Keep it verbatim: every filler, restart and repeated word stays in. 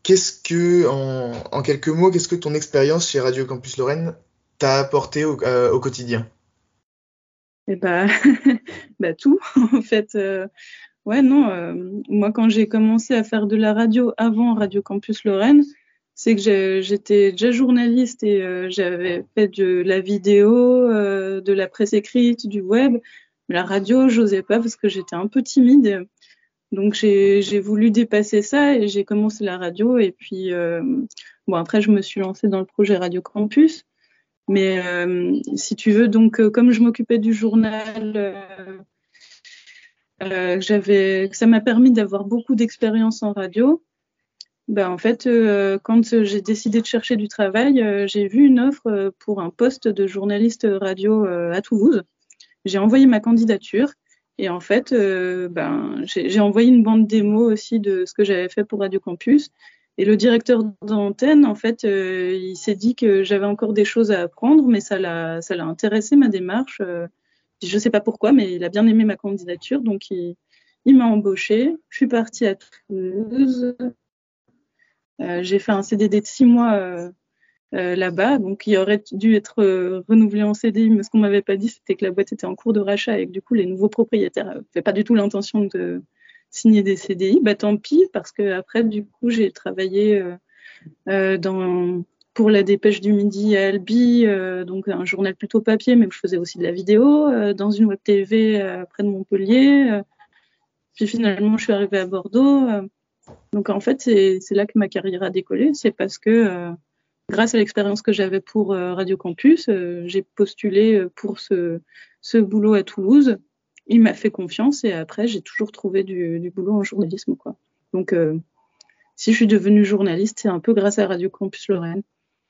qu'est-ce que, en, en quelques mots, qu'est-ce que ton expérience chez Radio Campus Lorraine t'a apporté au, euh, au quotidien? Et bah, bah tout, en fait. Euh, ouais, non, euh, moi, quand j'ai commencé à faire de la radio avant Radio Campus Lorraine, c'est que j'ai- j'étais déjà journaliste et euh, j'avais fait de la vidéo, euh, de la presse écrite, du web. Mais la radio, j'osais pas parce que j'étais un peu timide. Donc, j'ai, j'ai voulu dépasser ça et j'ai commencé la radio. Et puis, euh, bon, après, je me suis lancée dans le projet Radio Campus. Mais euh, si tu veux, donc, euh, comme je m'occupais du journal, euh, euh, j'avais, ça m'a permis d'avoir beaucoup d'expérience en radio. Ben, en fait, euh, quand j'ai décidé de chercher du travail, euh, j'ai vu une offre euh, pour un poste de journaliste radio euh, à Toulouse. J'ai envoyé ma candidature et en fait, euh, ben, j'ai, j'ai envoyé une bande démo aussi de ce que j'avais fait pour Radio Campus. Et le directeur d'antenne, en fait, euh, il s'est dit que j'avais encore des choses à apprendre, mais ça l'a, ça l'a intéressé ma démarche. Euh, je ne sais pas pourquoi, mais il a bien aimé ma candidature, donc il, il m'a embauchée. Je suis partie à Toulouse. Euh, j'ai fait un C D D de six mois euh, euh, là-bas, donc il aurait dû être euh, renouvelé en C D I, mais ce qu'on m'avait pas dit, c'était que la boîte était en cours de rachat et que du coup, les nouveaux propriétaires n'avaient pas du tout l'intention de signer des C D I. Bah tant pis, parce que après, du coup, j'ai travaillé euh, euh, dans pour la Dépêche du Midi à Albi, euh, donc un journal plutôt papier, mais où je faisais aussi de la vidéo, euh, dans une web T V euh, près de Montpellier. Euh, puis finalement, je suis arrivée à Bordeaux. Euh, donc en fait, c'est, c'est là que ma carrière a décollé. C'est parce que euh, grâce à l'expérience que j'avais pour euh, Radio Campus, euh, j'ai postulé pour ce, ce boulot à Toulouse. Il m'a fait confiance et après, j'ai toujours trouvé du, du boulot en journalisme, quoi. Donc, euh, si je suis devenue journaliste, c'est un peu grâce à Radio Campus Lorraine.